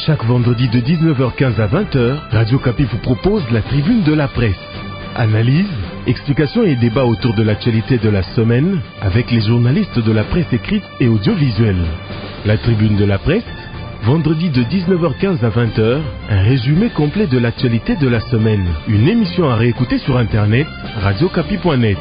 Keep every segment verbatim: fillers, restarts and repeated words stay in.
Chaque vendredi de dix-neuf heures quinze à vingt heures, Radio Kapi vous propose la tribune de la presse. Analyse, explications et débats autour de l'actualité de la semaine avec les journalistes de la presse écrite et audiovisuelle. La tribune de la presse, vendredi de dix-neuf heures quinze à vingt heures, un résumé complet de l'actualité de la semaine. Une émission à réécouter sur internet, radio kapi point net.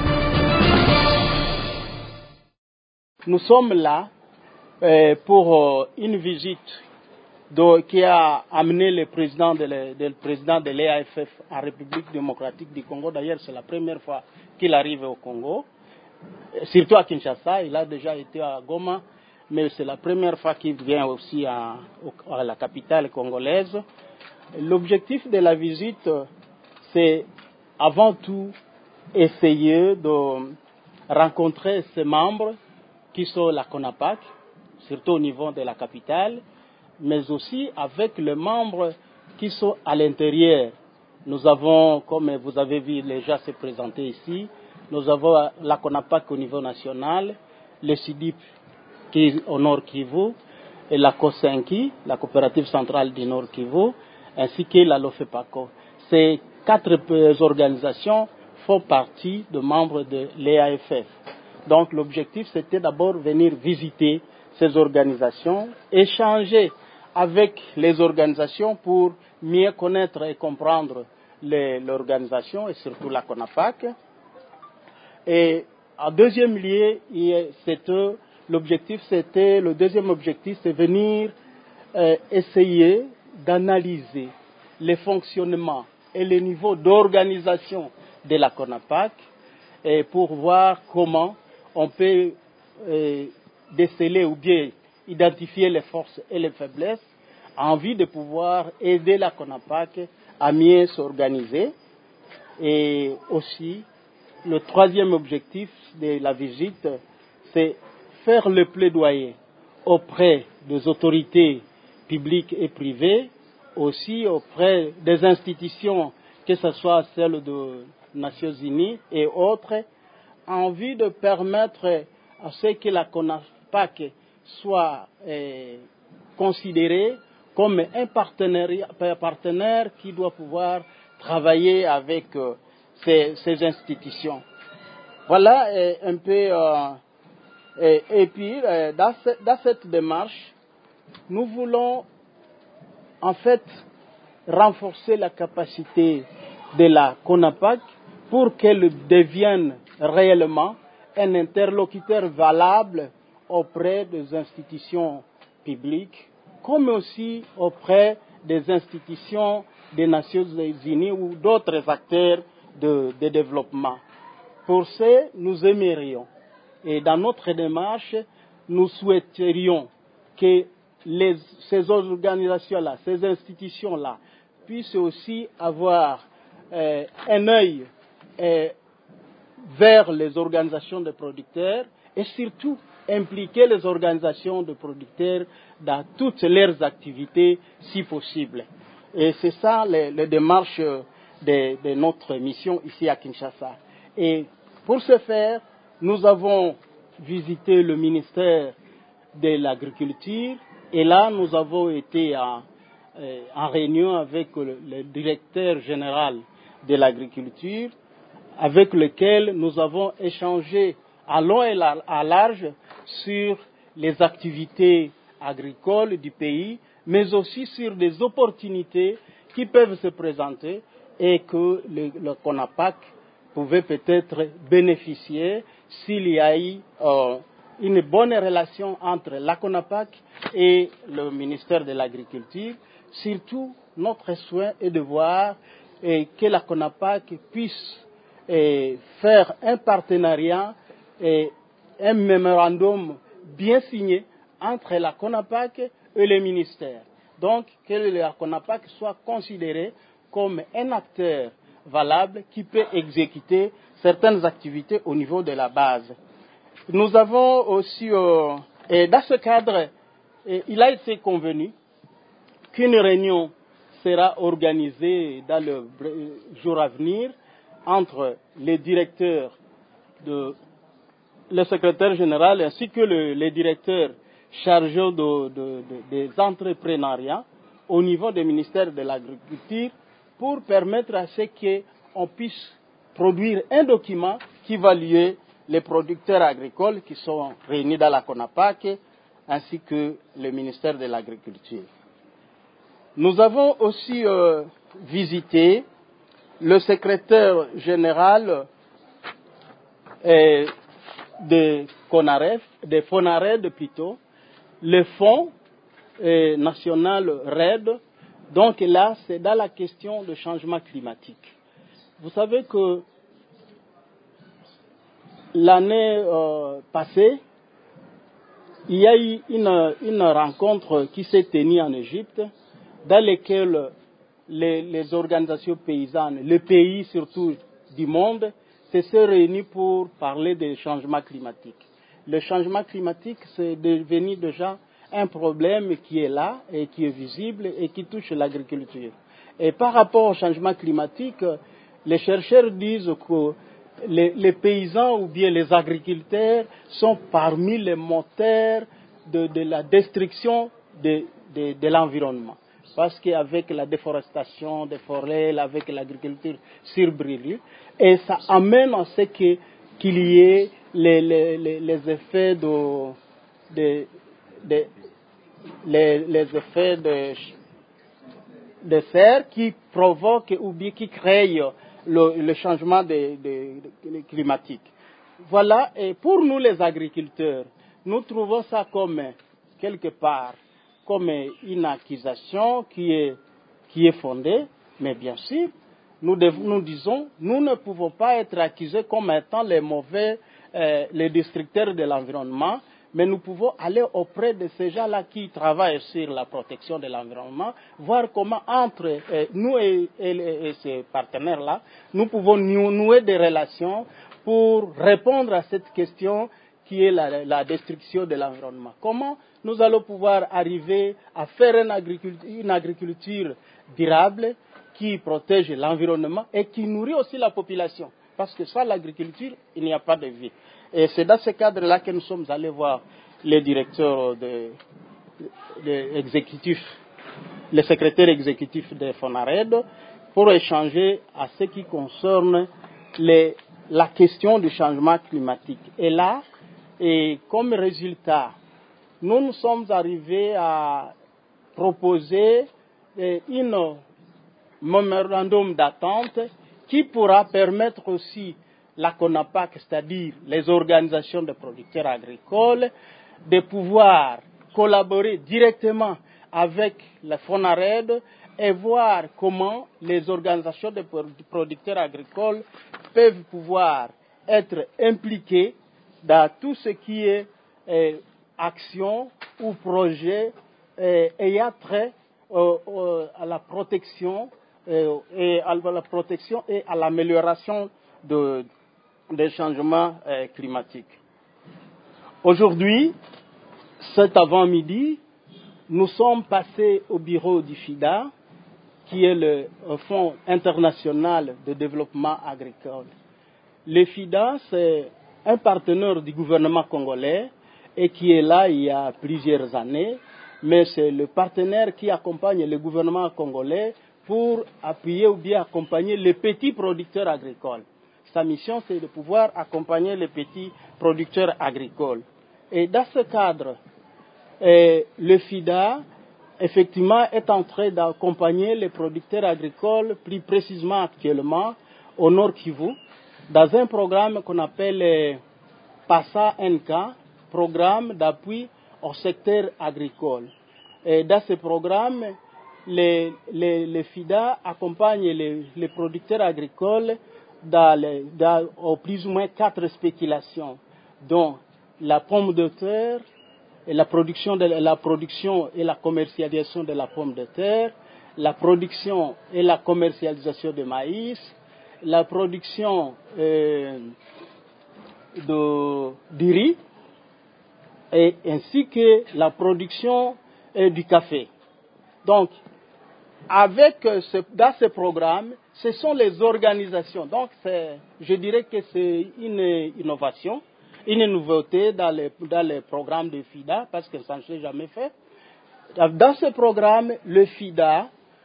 Nous sommes là euh, pour euh, une visite de, qui a amené le président de, le, de, le président de l'E A F F en République démocratique du Congo. D'ailleurs, c'est la première fois qu'il arrive au Congo, surtout à Kinshasa. Il a déjà été à Goma, mais c'est la première fois qu'il vient aussi à, à la capitale congolaise. L'objectif de la visite, c'est avant tout essayer de rencontrer ses membres qui sont la CONAPAC, surtout au niveau de la capitale, mais aussi avec les membres qui sont à l'intérieur. Nous avons, comme vous avez vu déjà se présenter ici, nous avons la CONAPAC au niveau national, le C I D I P qui est au Nord Kivu, et la COSENKI, la coopérative centrale du Nord Kivu, ainsi que la LOFEPACO. Ces quatre organisations font partie de membres de l'E A F F. Donc l'objectif, c'était d'abord venir visiter ces organisations, échanger avec les organisations pour mieux connaître et comprendre l'organisation et surtout la CONAPAC. Et en deuxième lieu, c'était, l'objectif, c'était, le deuxième objectif, c'est venir euh, essayer d'analyser les fonctionnements et le niveau d'organisation de la CONAPAC et pour voir comment on peut euh, déceler ou bien identifier les forces et les faiblesses en vue de pouvoir aider la CONAPAC à mieux s'organiser. Et aussi, le troisième objectif de la visite, c'est faire le plaidoyer auprès des autorités publiques et privées, aussi auprès des institutions, que ce soit celles des Nations Unies et autres, en vue de permettre à ce que la CONAPAC soit euh, considérée comme un partenaire, un partenaire qui doit pouvoir travailler avec euh, ces, ces institutions. Voilà euh, un peu. Euh, et, et puis, euh, dans, ce, dans cette démarche, nous voulons en fait renforcer la capacité de la CONAPAC pour qu'elle devienne réellement un interlocuteur valable auprès des institutions publiques, comme aussi auprès des institutions des Nations Unies ou d'autres acteurs de, de développement. Pour ce, nous aimerions, et dans notre démarche, nous souhaiterions que les, ces organisations-là, ces institutions-là, puissent aussi avoir euh, un œil euh, vers les organisations de producteurs et surtout impliquer les organisations de producteurs dans toutes leurs activités si possible. Et c'est ça les, les démarches de, de notre mission ici à Kinshasa. Et pour ce faire, nous avons visité le ministère de l'Agriculture et là nous avons été en, euh, en réunion avec le, le directeur général de l'Agriculture, avec lequel nous avons échangé à long et à large sur les activités agricoles du pays, mais aussi sur des opportunités qui peuvent se présenter et que le, le CONAPAC pouvait peut-être bénéficier s'il y a eu euh, une bonne relation entre la CONAPAC et le ministère de l'Agriculture. Surtout, notre souhait est de voir et que la CONAPAC puisse et faire un partenariat et un mémorandum bien signé entre la CONAPAC et le ministère. Donc, que la CONAPAC soit considérée comme un acteur valable qui peut exécuter certaines activités au niveau de la base. Nous avons aussi, euh, et dans ce cadre, et il a été convenu qu'une réunion sera organisée dans le jour à venir entre les directeurs, de, le secrétaire général ainsi que le, les directeurs chargé de, de, de, des entrepreneuriats au niveau du ministère de l'Agriculture pour permettre à ce qu'on puisse produire un document qui va lier les producteurs agricoles qui sont réunis dans la CONAPAC ainsi que le ministère de l'Agriculture. Nous avons aussi euh, visité le secrétaire général euh, de CONAREF, de FONARED plutôt, le fonds euh, national RED. Donc là, c'est dans la question de changement climatique. Vous savez que l'année euh, passée, il y a eu une, une rencontre qui s'est tenue en Égypte dans laquelle les, les organisations paysannes, les pays surtout du monde, se sont réunis pour parler des changements climatiques. Le changement climatique, c'est devenu déjà un problème qui est là et qui est visible et qui touche l'agriculture. Et par rapport au changement climatique, les chercheurs disent que les, les paysans ou bien les agriculteurs sont parmi les moteurs de, de la destruction de, de, de l'environnement. Parce qu'avec la déforestation des forêts, avec l'agriculture surbrûlée, et ça amène à ce que, qu'il y ait les, les, les, les effets de, de, de les, les effets de, de serre qui provoquent ou bien qui créent le, le changement de, de, de climatique. Voilà, et pour nous les agriculteurs, nous trouvons ça comme, quelque part, comme une accusation qui est, qui est fondée, mais bien sûr, nous, devons, nous disons, nous ne pouvons pas être accusés comme étant les mauvais, euh, les destructeurs de l'environnement, mais nous pouvons aller auprès de ces gens-là qui travaillent sur la protection de l'environnement, voir comment entre euh, nous et, et, et ces partenaires-là, nous pouvons nouer des relations pour répondre à cette question qui est la, la destruction de l'environnement. Comment nous allons pouvoir arriver à faire une agriculture, une agriculture durable qui protège l'environnement et qui nourrit aussi la population. Parce que sans l'agriculture, il n'y a pas de vie. Et c'est dans ce cadre-là que nous sommes allés voir les directeurs de, de exécutifs, les secrétaires exécutifs de FONARED pour échanger à ce qui concerne les, la question du changement climatique. Et là, et comme résultat, nous nous sommes arrivés à proposer une mémorandum d'attente qui pourra permettre aussi la CONAPAC, c'est-à-dire les organisations de producteurs agricoles, de pouvoir collaborer directement avec la FONARED et voir comment les organisations de producteurs agricoles peuvent pouvoir être impliquées dans tout ce qui est euh, action ou projet euh, ayant trait euh, euh, à la protection euh, et à la protection et à l'amélioration de, des changements euh, climatiques. Aujourd'hui, cet avant-midi, nous sommes passés au bureau du FIDA, qui est le Fonds international de développement agricole. Le FIDA, c'est un partenaire du gouvernement congolais et qui est là il y a plusieurs années, mais c'est le partenaire qui accompagne le gouvernement congolais pour appuyer ou bien accompagner les petits producteurs agricoles. Sa mission, c'est de pouvoir accompagner les petits producteurs agricoles. Et dans ce cadre, eh, le FIDA, effectivement, est en train d'accompagner les producteurs agricoles, plus précisément actuellement, au Nord Kivu, dans un programme qu'on appelle eh, PASA N K, programme d'appui au secteur agricole. Et dans ce programme, les, les, les FIDA accompagnent les, les producteurs agricoles dans, les, dans au plus ou moins quatre spéculations, dont la pomme de terre, et la production, de, la production et la commercialisation de la pomme de terre, la production et la commercialisation de maïs, la production euh, de, du riz, et ainsi que la production euh, du café. Donc, avec ce, dans ce programme, ce sont les organisations. Donc, je dirais que c'est une innovation une nouveauté dans les, dans les programmes de FIDA, parce que ça ne s'est jamais fait. Dans ce programme, le FIDA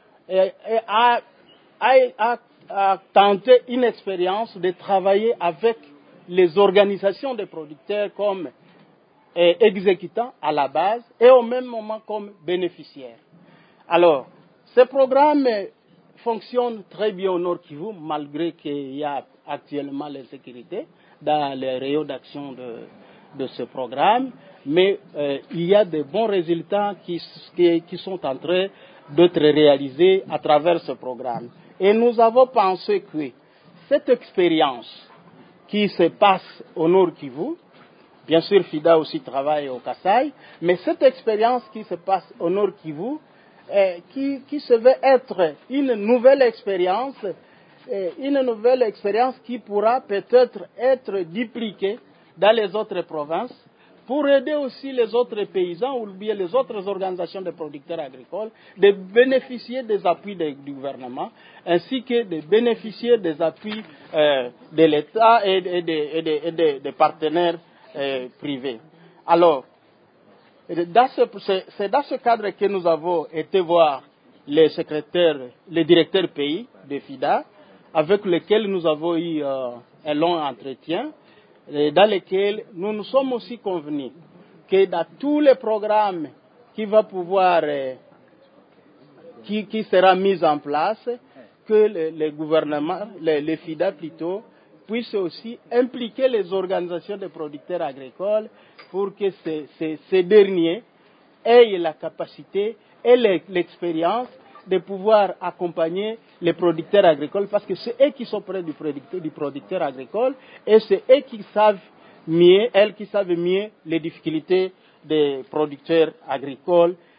a, a, a, a tenté une expérience de travailler avec les organisations de producteurs comme eh, exécutants à la base et au même moment comme bénéficiaires. Alors, ce programme fonctionne très bien au Nord Kivu, malgré qu'il y a actuellement l'insécurité dans les rayons d'action de, de ce programme, mais euh, il y a de bons résultats qui, qui, qui sont en train d'être réalisés à travers ce programme. Et nous avons pensé que cette expérience qui se passe au Nord Kivu, bien sûr FIDA aussi travaille au Kasaï, mais cette expérience qui se passe au Nord Kivu, eh, qui, qui se veut être une nouvelle expérience, eh, une nouvelle expérience qui pourra peut-être être dupliquée dans les autres provinces, pour aider aussi les autres paysans ou bien les autres organisations de producteurs agricoles de bénéficier des appuis de, du gouvernement, ainsi que de bénéficier des appuis euh, de l'État et, et, de, et, de, et de, de partenaires euh, privés. Alors, dans ce, c'est dans ce cadre que nous avons été voir les secrétaires, les directeurs pays de FIDA, avec lesquels nous avons eu euh, un long entretien, dans lesquels nous nous sommes aussi convenus que dans tous les programmes qui va pouvoir, euh, qui, qui sera mis en place, que le, le gouvernement, le, le FIDA plutôt, puisse aussi impliquer les organisations de producteurs agricoles pour que ces, ces, ces derniers aient la capacité et l'expérience de pouvoir accompagner les producteurs agricoles, parce que c'est eux qui sont près du producteur, du producteur agricole, et c'est eux qui savent mieux, elles qui savent mieux les difficultés des producteurs agricoles